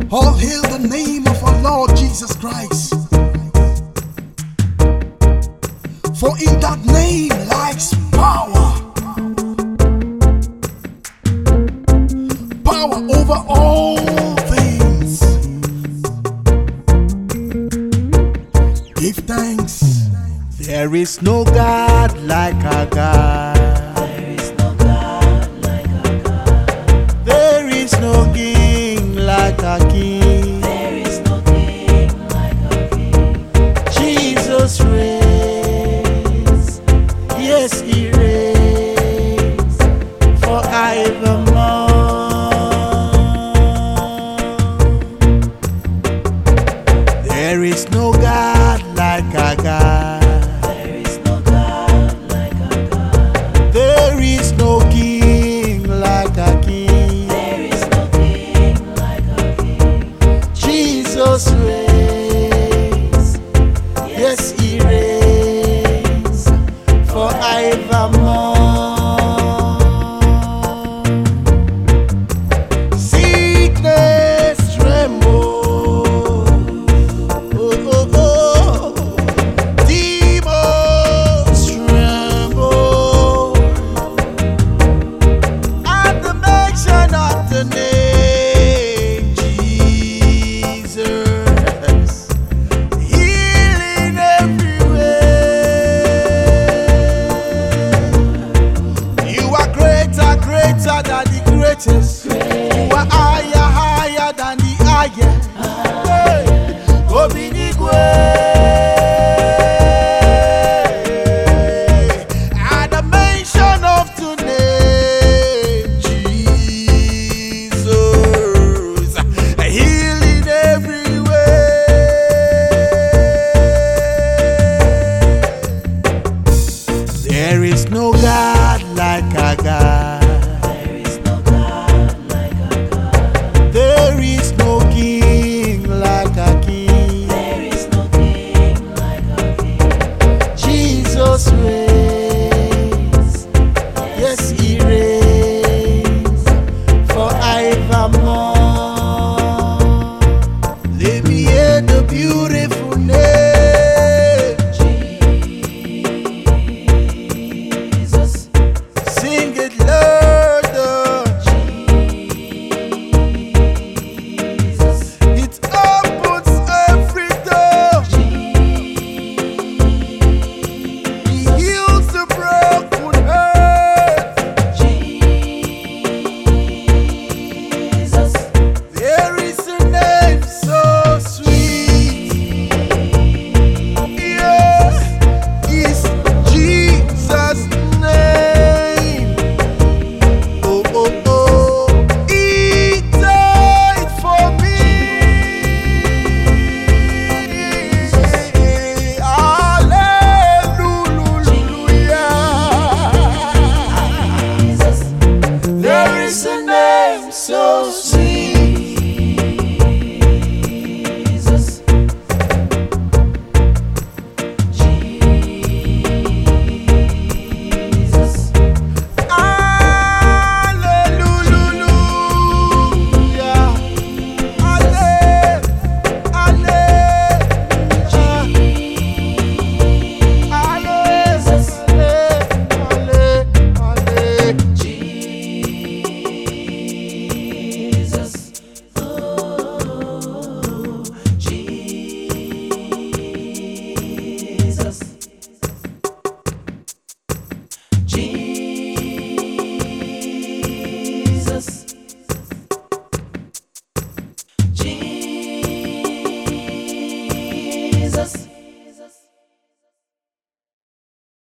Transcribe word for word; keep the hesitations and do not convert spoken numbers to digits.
All hail the name of our Lord Jesus Christ. For in that name lies power. Power over all things. Give thanks. There is no God like our God. There is no God like our God. There is no King like our King. There is no King like our King. Jesus reigns. Yes, He reigns forevermore. There is no God like our God. There is no God like our God. There is no King like our King. There is no King like our King. Jesus reigns. Yes, He reigns forevermore. Sickness tremble. Oh, oh, oh. Demons tremble at the mention of the name Jesus. Healing everywhere. You are greater, greater than the greatest. You are higher, higher than the highest. Hey, Obinigwe. At the mention of the name Jesus, healing everywhere. There is no God like our God. There is no God like our God. There is no King like our King. There is no King like our King. Jesus reigns. Yes, He reigns forevermore. Let me hear the beautiful name. Jesus. Sing it